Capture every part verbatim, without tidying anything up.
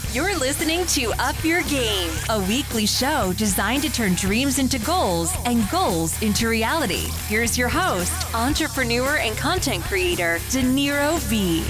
You're listening to Up Your Game, a weekly show designed to turn dreams into goals and goals into reality. Here's your host, entrepreneur and content creator, Dinero V.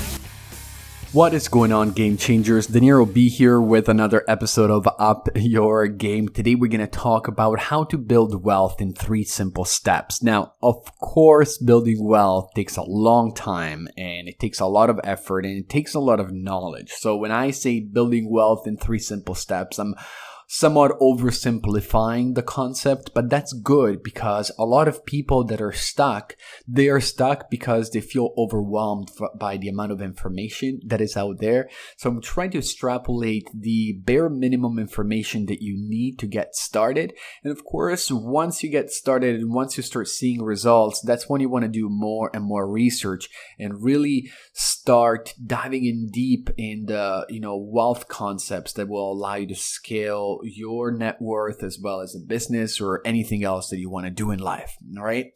What is going on, Game Changers? Dinero B here with another episode of Up Your Game. Today we're going to talk about how to build wealth in three simple steps. Now, of course, building wealth takes a long time and it takes a lot of effort and it takes a lot of knowledge. So when I say building wealth in three simple steps, I'm somewhat oversimplifying the concept, but that's good because a lot of people that are stuck, they are stuck because they feel overwhelmed by the amount of information that is out there. So I'm trying to extrapolate the bare minimum information that you need to get started. And of course, once you get started and once you start seeing results, that's when you want to do more and more research and really start diving in deep in the, you know, wealth concepts that will allow you to scale your net worth as well as a business or anything else that you want to do in life. All right.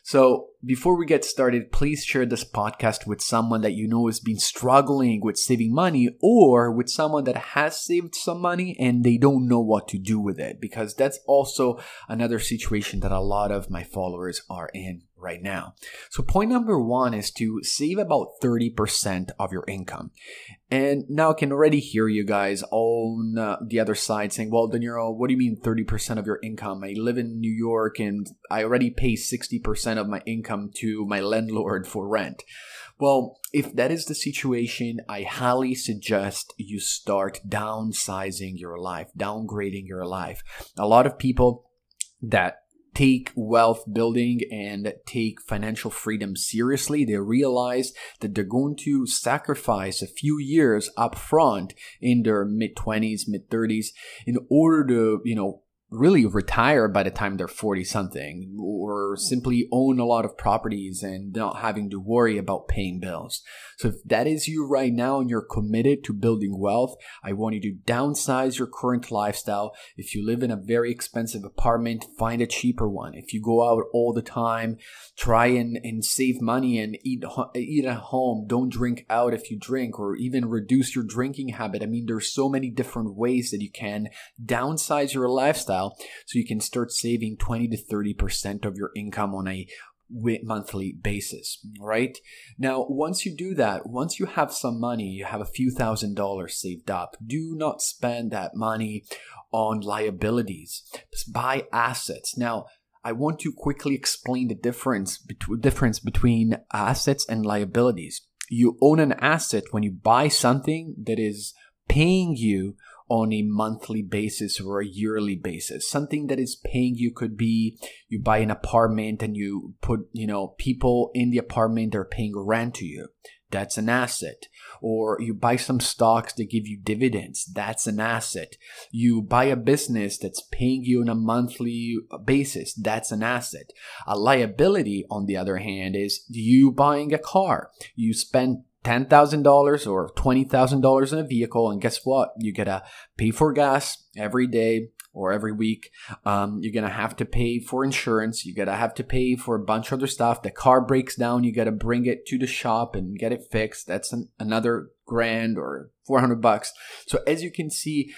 So before we get started, please share this podcast with someone that you know has been struggling with saving money or with someone that has saved some money and they don't know what to do with it, because that's also another situation that a lot of my followers are in right now. So point number one is to save about thirty percent of your income. And now I can already hear you guys on uh, the other side saying, well, Dinero, what do you mean thirty percent of your income? I live in New York and I already pay sixty percent of my income to my landlord for rent. Well, if that is the situation, I highly suggest you start downsizing your life, downgrading your life. A lot of people that take wealth building and take financial freedom seriously, they realize that they're going to sacrifice a few years up front in their mid-twenties, mid-thirties in order to, you know, really retire by the time they're forty something, or simply own a lot of properties and not having to worry about paying bills. So if that is you right now and you're committed to building wealth, I want you to downsize your current lifestyle. If you live in a very expensive apartment, find a cheaper one. If you go out all the time, try and, and save money and eat, eat at home. Don't drink out if you drink, or even reduce your drinking habit. I mean, there's so many different ways that you can downsize your lifestyle so you can start saving twenty to thirty percent of your income on a monthly basis, right? Now, once you do that, once you have some money, you have a few thousand dollars saved up, do not spend that money on liabilities. Just buy assets. Now, I want to quickly explain the difference, between, difference between assets and liabilities. You own an asset when you buy something that is paying you on a monthly basis or a yearly basis. Something that is paying you could be you buy an apartment and you put, you know, people in the apartment are paying rent to you. That's an asset. Or you buy some stocks that give you dividends. That's an asset. You buy a business that's paying you on a monthly basis. That's an asset. A liability, on the other hand, is you buying a car. You spend ten thousand dollars or twenty thousand dollars in a vehicle, and guess what? You gotta pay for gas every day or every week. Um, you're gonna have to pay for insurance. You gotta have to pay for a bunch of other stuff. The car breaks down, you gotta bring it to the shop and get it fixed. That's an, another grand or four hundred bucks. So as you can see,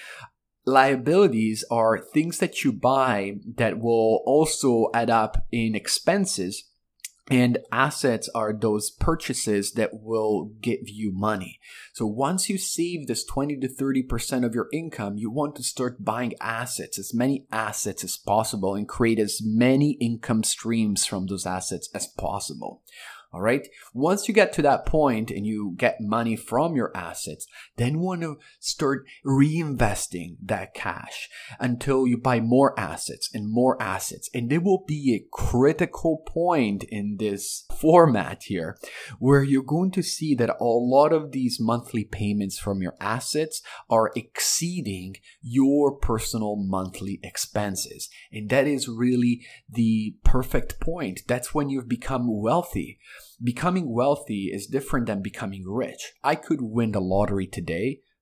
liabilities are things that you buy that will also add up in expenses. And assets are those purchases that will give you money. So once you save this twenty to thirty percent of your income, you want to start buying assets, as many assets as possible, and create as many income streams from those assets as possible. All right. Once you get to that point and you get money from your assets, then you want to start reinvesting that cash until you buy more assets and more assets. And there will be a critical point in this format here where you're going to see that a lot of these monthly payments from your assets are exceeding your personal monthly expenses. And that is really the perfect point. That's when you've become wealthy. Becoming wealthy is different than becoming rich. I could win the lottery today,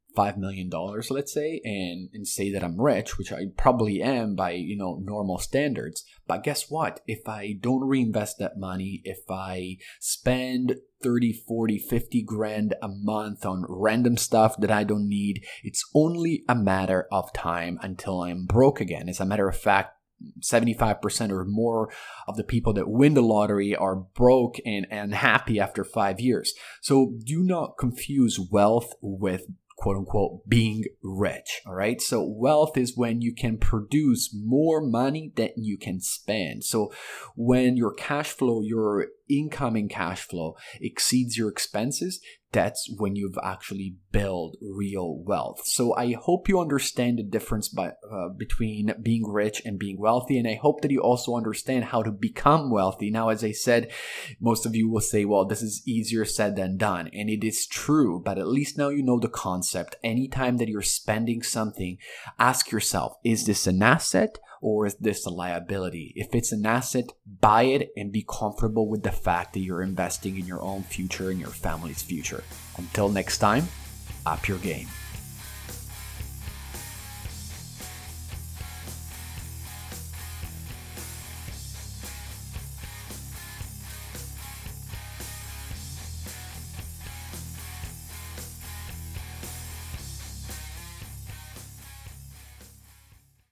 five million dollars, let's say, and, and say that I'm rich, which I probably am by, you know, normal standards. But guess what? If I don't reinvest that money, if I spend thirty, forty, fifty grand a month on random stuff that I don't need, it's only a matter of time until I'm broke again. As a matter of fact, seventy-five percent or more of the people that win the lottery are broke and unhappy after five years. So do not confuse wealth with quote unquote being rich. All right. So wealth is when you can produce more money than you can spend. So when your cash flow, your incoming cash flow exceeds your expenses, that's when you've actually built real wealth. So I hope you understand the difference by, uh, between being rich and being wealthy. And I hope that you also understand how to become wealthy. Now, as I said, most of you will say, well, this is easier said than done. And it is true, but at least now you know the concept. Anytime that you're spending something, ask yourself, is this an asset or is this a liability? If it's an asset, buy it and be comfortable with the fact that you're investing in your own future and your family's future. Until next time, up your game.